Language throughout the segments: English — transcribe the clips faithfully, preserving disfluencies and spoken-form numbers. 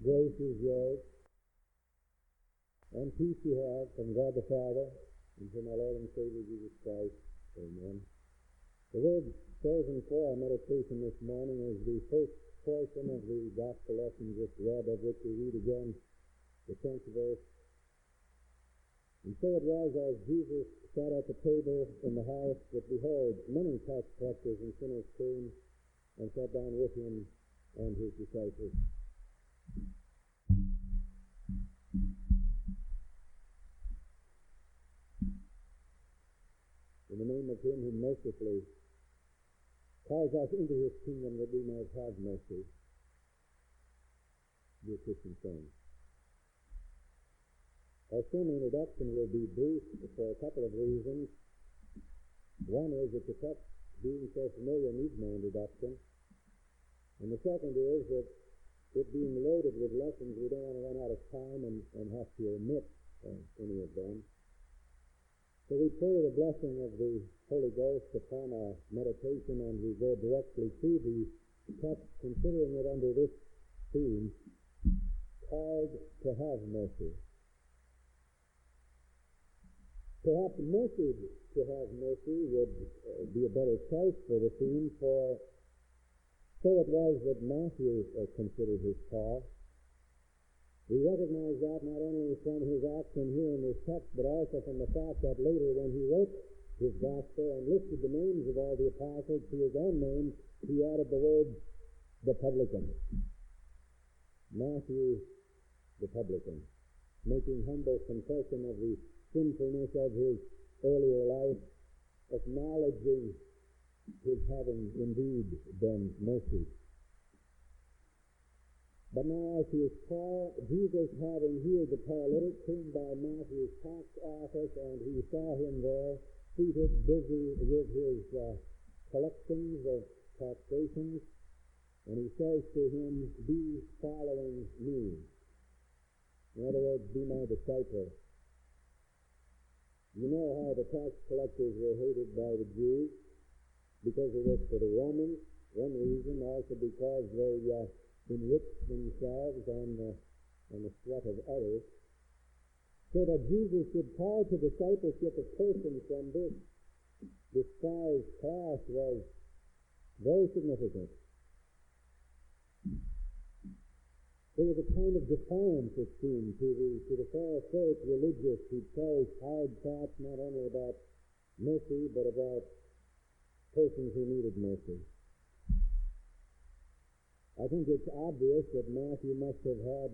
Grace is yours, and peace you have from God the Father, and from our Lord and Savior Jesus Christ. Amen. The word chosen for our meditation this morning is the first portion of the gospel lesson just read, of which we read again the tenth verse. And so it was, as Jesus sat at the table in the house, that behold, many tax collectors and sinners came and sat down with him and his disciples. In the name of him who mercifully calls us into his kingdom that we might have mercy, dear Christian friends. Our sermon introduction will be brief for a couple of reasons. One is that the text, being so familiar, needs no introduction. And the second is that it being loaded with lessons, we don't want to run out of time and, and have to omit uh, any of them. So we pray the blessing of the Holy Ghost upon our meditation, and we go directly to the text, considering it under this theme, called to have mercy. Perhaps mercy to have mercy would uh, be a better choice for the theme, for so it was that Matthew uh, considered his call. We recognize that not only from his action here in this text, but also from the fact that later when he wrote his gospel and listed the names of all the apostles to his own name, he added the word, the publican. Matthew, the publican, making humble confession of the sinfulness of his earlier life, acknowledging his having indeed done mercy. But now, as he is called, Jesus, having healed the paralytic, came by Matthew's tax office, and he saw him there, seated, busy with his uh, collections of taxations, and he says to him, "Be following me." In other words, be my disciple. You know how the tax collectors were hated by the Jews, because they worked for the Romans. One reason, also because they uh, enriched themselves on the, on the sweat of others. So that Jesus should call to discipleship a person from this despised class was very significant. There was a kind of defiance, it seemed, to the, to the Pharisaic religious who chose hard facts not only about mercy, but about persons who needed mercy. I think it's obvious that Matthew must have had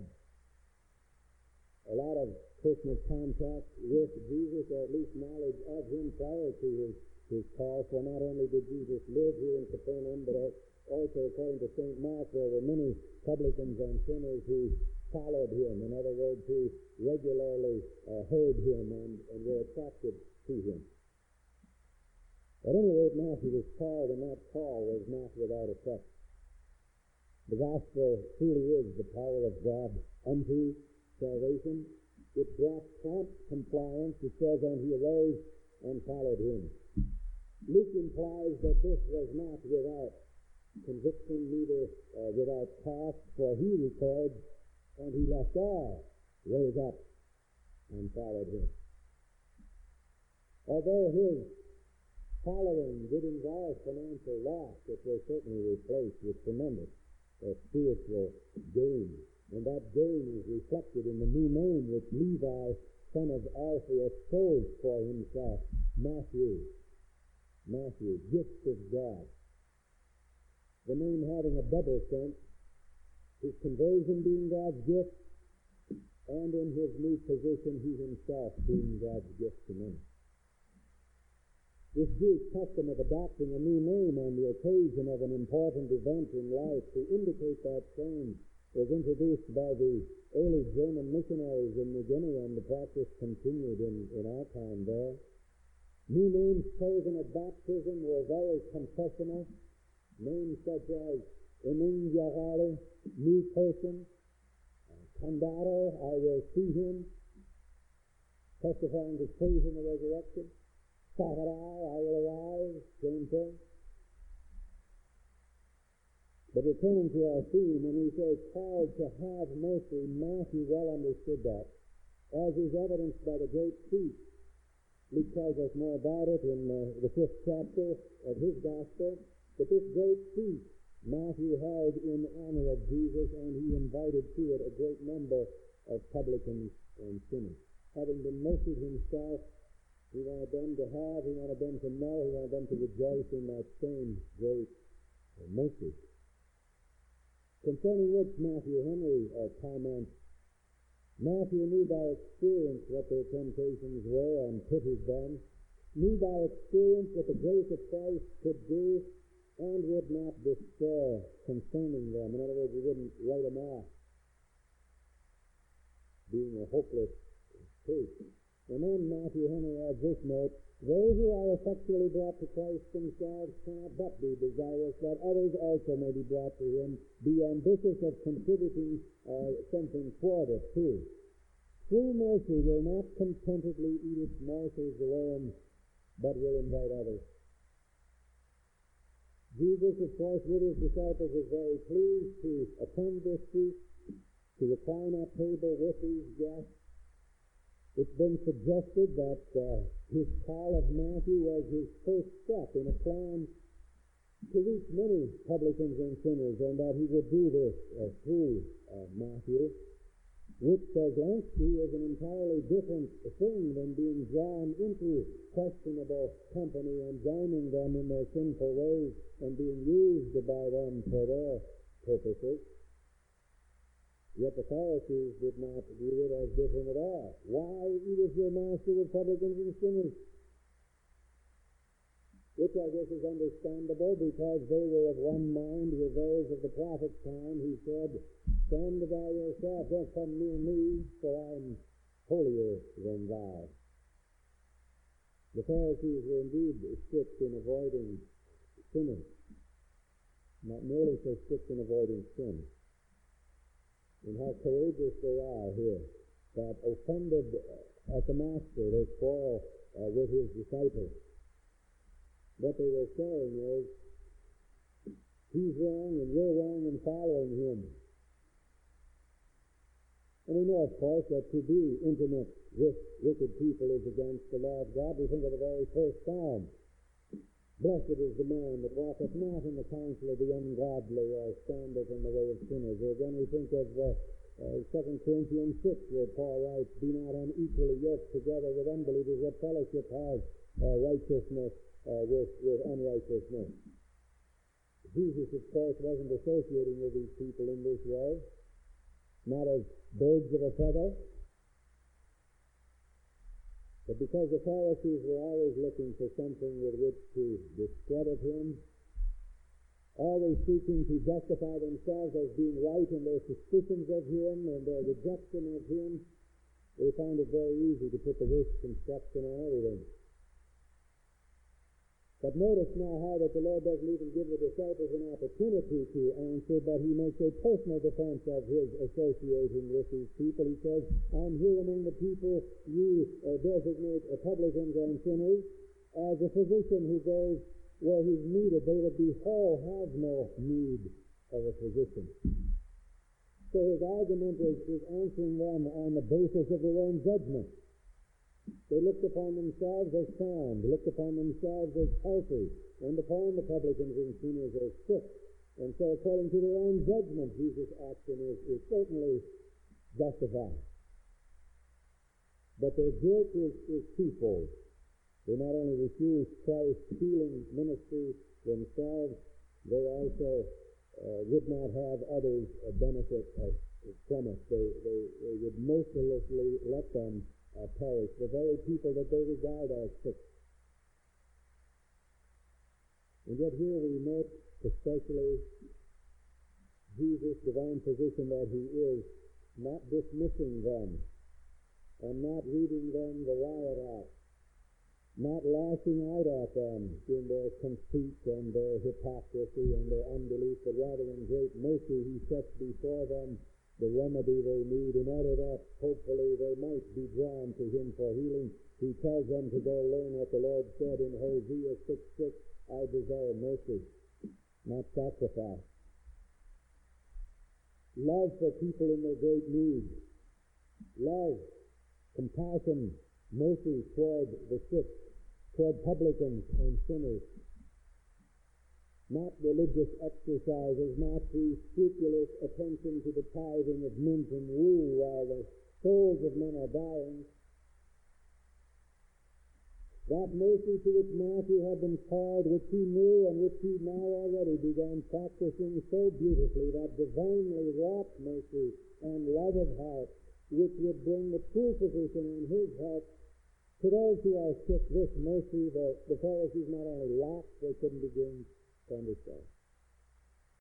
a lot of personal contact with Jesus, or at least knowledge of him prior to his, his call, for not only did Jesus live here in Capernaum, but also, according to Saint Mark, there were many publicans and sinners who followed him. In other words, who regularly uh, heard him and, and were attracted to him. At any rate, Matthew was called, and that call was not without effect. The gospel truly is the power of God unto salvation. It brought prompt compliance. It says, and he arose and followed him. Luke implies that this was not without conviction, neither uh, without cost, for he records, and he left all, rose up, and followed him. Although his following did involve financial loss, it was certainly replaced with tremendous uh, spiritual gain. And that gain is reflected in the new name which Levi, son of Alphaeus, chose for himself, Matthew. Matthew, gift of God. The name having a double sense, his conversion being God's gift, and in his new position, he himself being God's gift to men. This Jewish custom of adopting a new name on the occasion of an important event in life to indicate that change was introduced by the early German missionaries in New Guinea, and the practice continued in, in our time there. New names chosen at baptism were very confessional. Names such as Emingyarale, new person, Kandaro, I will see him, testifying to faith in the resurrection. Saharai, I will arise, same thing. But returning to our theme, when we say called to have mercy, Matthew well understood that, as is evidenced by the great feast. Luke tells us more about it in uh, the fifth chapter of his gospel. But this great feast Matthew held in honor of Jesus, and he invited to it a great number of publicans and sinners. Having been mercied himself, he wanted them to have, he wanted them to know, he wanted them to rejoice in that same great mercy. Concerning which Matthew Henry uh, comments, Matthew knew by experience what their temptations were and pitied them, knew by experience what the grace of Christ could do, and would not despair concerning them. In other words, he wouldn't write them off, being a hopeless case. And then Matthew Henry adds this note, those who are effectually brought to Christ themselves cannot but be desirous that others also may be brought to him, be ambitious of contributing uh, something toward it too. True mercy will not contentedly eat its morsels alone, but will invite others. Jesus, of course, with his disciples was very pleased to attend this feast, to recline at table with these guests. It's been suggested that uh, his call of Matthew was his first step in a plan to reach many publicans and sinners, and that he would do this uh, through uh, Matthew, which, says Lansky, is an entirely different thing than being drawn into questionable company and joining them in their sinful ways and being used by them for their purposes. Yet the Pharisees did not view it as different at all. Why eateth your master with publicans and sinners? Which I guess is understandable, because they were of one mind with those of the prophet's time who said, stand by yourself, don't come near me, for I'm holier than thou. The Pharisees were indeed strict in avoiding sinners, not merely so strict in avoiding sin. And how courageous they are here, that offended at the master, they quarrel uh, with his disciples. What they were saying is, he's wrong and you're wrong in following him. And we know, of course, that to be intimate with wicked people is against the law of God. We think of the very first Psalm. Blessed is the man that walketh not in the counsel of the ungodly, or standeth in the way of sinners. Or again, we think of uh, uh, Second Corinthians six, where Paul writes, be not unequally yoked together with unbelievers. What fellowship has uh, righteousness uh, with, with unrighteousness? Jesus, of course, wasn't associating with these people in this way, not as birds of a feather. But because the Pharisees were always looking for something with which to discredit him, always seeking to justify themselves as being right in their suspicions of him and their rejection of him, they found it very easy to put the worst construction on everything. But notice now how that the Lord doesn't even give the disciples an opportunity to answer, but he makes a personal defense of his associating with these people. He says, I'm here among the people you uh, designate uh, publicans and sinners, as a physician who goes where he's needed. They that be whole have no need of a physician. So his argument is, is answering them on the basis of their own judgment. They looked upon themselves as sound, looked upon themselves as healthy, and upon the publicans and sinners as sick. And so according to their own judgment, Jesus' action is, is certainly justified. But their guilt is, is twofold. They not only refused Christ's healing ministry themselves, they also uh, would not have others uh, benefit uh, from it. They, they, they would mercilessly let them Uh, perish, the very people that they regard as sick. And yet here we note, especially Jesus' divine position that he is, not dismissing them, and not reading them the riot act, not lashing out at them in their conceit and their hypocrisy and their unbelief, but rather in great mercy he sets before them the remedy they need in order that hopefully they might be drawn to him for healing. He tells them to go learn what the Lord said in Hosea six six, I desire mercy, not sacrifice. love for people in their great need, love, compassion, mercy toward the sick, toward publicans and sinners. Not religious exercises, not the scrupulous attention to the tithing of mint and rue while the souls of men are dying. That mercy to which Matthew had been called, which he knew and which he now already began practicing so beautifully, that divinely wrought mercy and love of heart, which would bring the true physician and his help to those who are sick. This mercy the, the Pharisees not only lacked, they couldn't begin to understand.